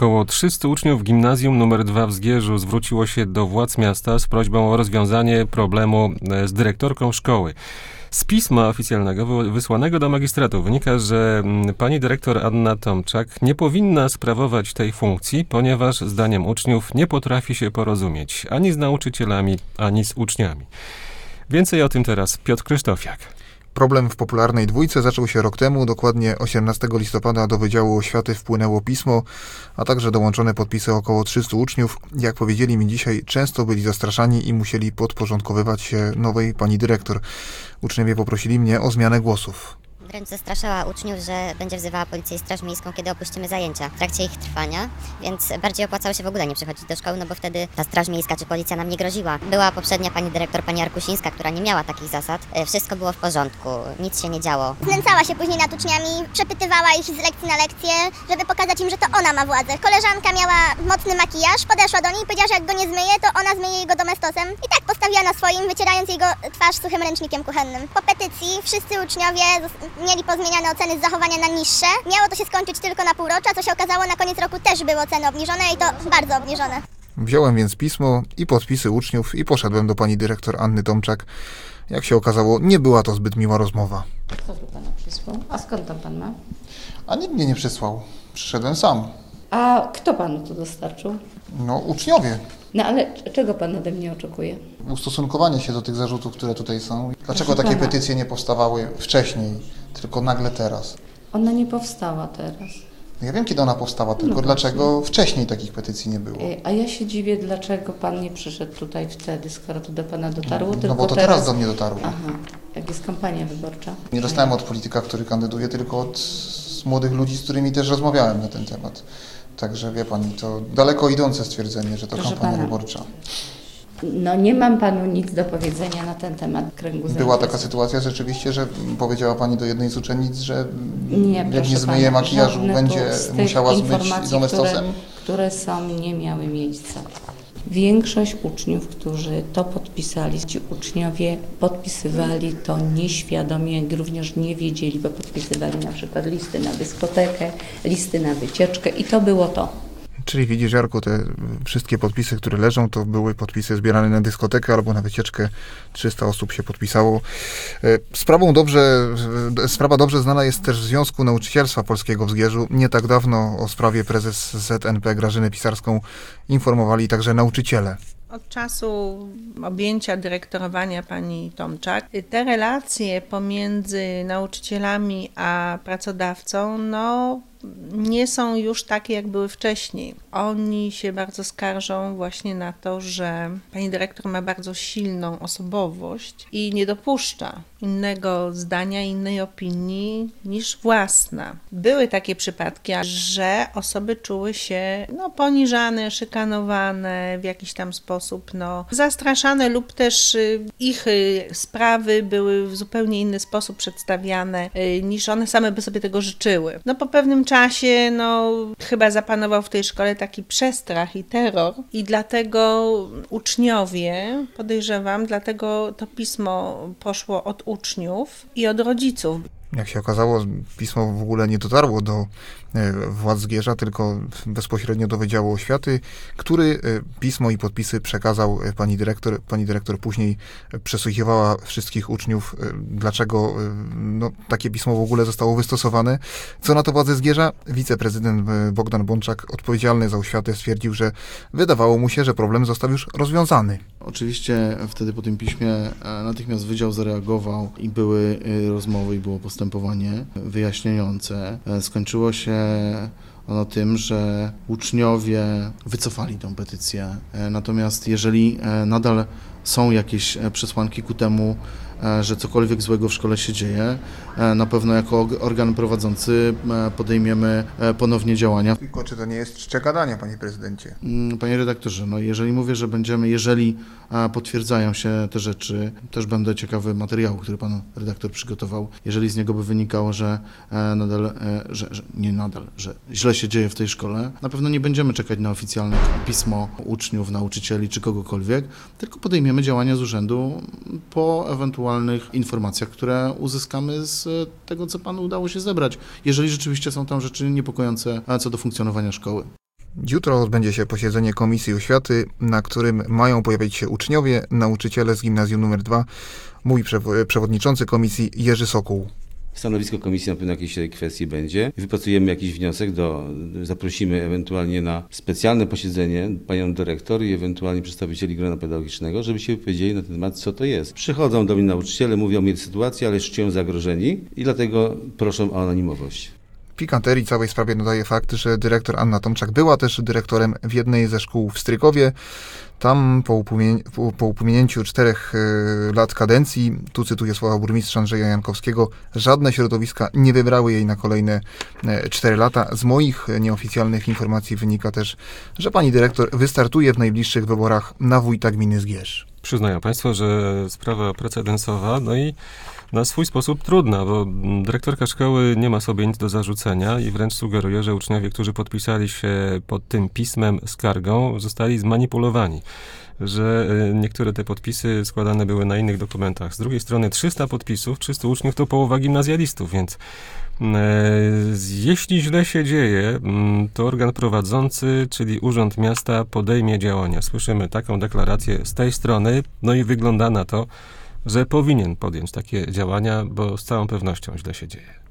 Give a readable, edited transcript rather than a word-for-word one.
Około 300 uczniów gimnazjum nr 2 w Zgierzu zwróciło się do władz miasta z prośbą o rozwiązanie problemu z dyrektorką szkoły. Z pisma oficjalnego wysłanego do magistratu wynika, że pani dyrektor Anna Tomczak nie powinna sprawować tej funkcji, ponieważ zdaniem uczniów nie potrafi się porozumieć ani z nauczycielami, ani z uczniami. Więcej o tym teraz Piotr Krzysztofiak. Problem w popularnej dwójce zaczął się rok temu. Dokładnie 18 listopada do Wydziału Oświaty wpłynęło pismo, a także dołączone podpisy około 300 uczniów. Jak powiedzieli mi dzisiaj, często byli zastraszani i musieli podporządkowywać się nowej pani dyrektor. Uczniowie poprosili mnie o zmianę głosów. Wręcz zastraszała uczniów, że będzie wzywała policję i straż miejską, kiedy opuścimy zajęcia w trakcie ich trwania, więc bardziej opłacało się w ogóle nie przychodzić do szkoły, no bo wtedy ta straż miejska czy policja nam nie groziła. Była poprzednia pani dyrektor, pani Arkusińska, która nie miała takich zasad. Wszystko było w porządku, nic się nie działo. Znęcała się później nad uczniami, przepytywała ich z lekcji na lekcję, żeby pokazać im, że to ona ma władzę. Koleżanka miała mocny makijaż, podeszła do niej i powiedziała, że jak go nie zmyje, to ona zmyje jego domestosem. I tak postawiła na swoim, wycierając jego twarz suchym ręcznikiem kuchennym. Po petycji wszyscy uczniowie mieli pozmieniane oceny z zachowania na niższe. Miało to się skończyć tylko na półrocza, co się okazało, na koniec roku też były oceny obniżone i to bardzo obniżone. Wziąłem więc pismo i podpisy uczniów i poszedłem do pani dyrektor Anny Tomczak. Jak się okazało, nie była to zbyt miła rozmowa. Kto tu pana przysłał? A skąd tam pan ma? A nikt mnie nie przysłał. Przyszedłem sam. A kto panu to dostarczył? No, uczniowie. No ale czego pan ode mnie oczekuje? Ustosunkowanie się do tych zarzutów, które tutaj są. Dlaczego Proszę takie pana. petycje nie powstawały wcześniej, tylko nagle teraz? Ona nie powstała teraz. Ja wiem, kiedy ona powstała, tylko No dlaczego wcześniej takich petycji nie było? A ja się dziwię, dlaczego pan nie przyszedł tutaj wtedy, skoro to do pana dotarło, No tylko bo to teraz do mnie dotarło. Aha, jak jest kampania wyborcza. Nie dostałem od polityka, który kandyduje, tylko od młodych ludzi, z którymi też rozmawiałem na ten temat. Także wie pani, to daleko idące stwierdzenie, że to Proszę kampania pana. wyborcza. No nie mam panu nic do powiedzenia na ten temat kręgu Była zainteresowań. taka sytuacja rzeczywiście, że powiedziała pani do jednej z uczennic, że Nie, jak proszę nie zmyje pana, makijażu, żadne będzie z tych musiała zmyć informacji, domestosem. które są, nie miały miejsca. Większość uczniów, którzy to podpisali, ci uczniowie podpisywali to nieświadomie, jak również nie wiedzieli, bo podpisywali na przykład listy na dyskotekę, listy na wycieczkę i to było to. Czyli widzisz, Jarku, te wszystkie podpisy, które leżą, to były podpisy zbierane na dyskotekę albo na wycieczkę. 300 osób się podpisało. Sprawa dobrze znana jest też w Związku Nauczycielstwa Polskiego w Zgierzu. Nie tak dawno o sprawie prezes ZNP Grażyny Pisarską informowali także nauczyciele. Od czasu objęcia dyrektorowania pani Tomczak, te relacje pomiędzy nauczycielami a pracodawcą, nie są już takie, jak były wcześniej. Oni się bardzo skarżą właśnie na to, że pani dyrektor ma bardzo silną osobowość i nie dopuszcza innego zdania, innej opinii niż własna. Były takie przypadki, że osoby czuły się poniżane, szykanowane w jakiś tam sposób, zastraszane lub też ich sprawy były w zupełnie inny sposób przedstawiane niż one same by sobie tego życzyły. Po pewnym czasie chyba zapanował w tej szkole taki przestrach i terror i dlatego uczniowie, podejrzewam, dlatego to pismo poszło od uczniów i od rodziców. Jak się okazało, pismo w ogóle nie dotarło do władz Zgierza, tylko bezpośrednio do Wydziału Oświaty, który pismo i podpisy przekazał pani dyrektor. Pani dyrektor później przesłuchiwała wszystkich uczniów, dlaczego takie pismo w ogóle zostało wystosowane. Co na to władze Zgierza? Wiceprezydent Bogdan Bączak, odpowiedzialny za oświatę, stwierdził, że wydawało mu się, że problem został już rozwiązany. Oczywiście wtedy po tym piśmie natychmiast wydział zareagował i były rozmowy i było postępowanie wyjaśniające. Skończyło się ono tym, że uczniowie wycofali tę petycję. Natomiast jeżeli nadal są jakieś przesłanki ku temu, że cokolwiek złego w szkole się dzieje, na pewno jako organ prowadzący podejmiemy ponownie działania. Tylko czy to nie jest czcze gadania, panie prezydencie? Panie redaktorze, jeżeli mówię, że jeżeli potwierdzają się te rzeczy, też będę ciekawy materiału, który pan redaktor przygotował. Jeżeli z niego by wynikało, że że źle się dzieje w tej szkole, na pewno nie będziemy czekać na oficjalne pismo uczniów, nauczycieli czy kogokolwiek, tylko podejmiemy działania z urzędu po ewentualnych informacjach, które uzyskamy z tego, co panu udało się zebrać, jeżeli rzeczywiście są tam rzeczy niepokojące co do funkcjonowania szkoły. Jutro odbędzie się posiedzenie Komisji Oświaty, na którym mają pojawić się uczniowie, nauczyciele z gimnazjum nr 2, mówi przewodniczący komisji Jerzy Sokół. Stanowisko komisji na pewno jakieś kwestii będzie. Wypracujemy jakiś wniosek, zaprosimy ewentualnie na specjalne posiedzenie panią dyrektor i ewentualnie przedstawicieli grona pedagogicznego, żeby się wypowiedzieli na ten temat, co to jest. Przychodzą do mnie nauczyciele, mówią mi sytuację, ale czują zagrożeni i dlatego proszą o anonimowość. Pikanterii całej sprawie nadaje fakt, że dyrektor Anna Tomczak była też dyrektorem w jednej ze szkół w Strykowie. Tam po upłynięciu 4 lat kadencji, tu cytuję słowa burmistrza Andrzeja Jankowskiego, żadne środowiska nie wybrały jej na kolejne 4 lata. Z moich nieoficjalnych informacji wynika też, że pani dyrektor wystartuje w najbliższych wyborach na wójta gminy Zgierz. Przyznają państwo, że sprawa precedensowa, no i na swój sposób trudna, bo dyrektorka szkoły nie ma sobie nic do zarzucenia i wręcz sugeruje, że uczniowie, którzy podpisali się pod tym pismem skargą, zostali zmanipulowani, że niektóre te podpisy składane były na innych dokumentach. Z drugiej strony 300 podpisów, 300 uczniów to połowa gimnazjalistów, więc jeśli źle się dzieje, to organ prowadzący, czyli Urząd Miasta, podejmie działania. Słyszymy taką deklarację z tej strony, no i wygląda na to, że powinien podjąć takie działania, bo z całą pewnością źle się dzieje.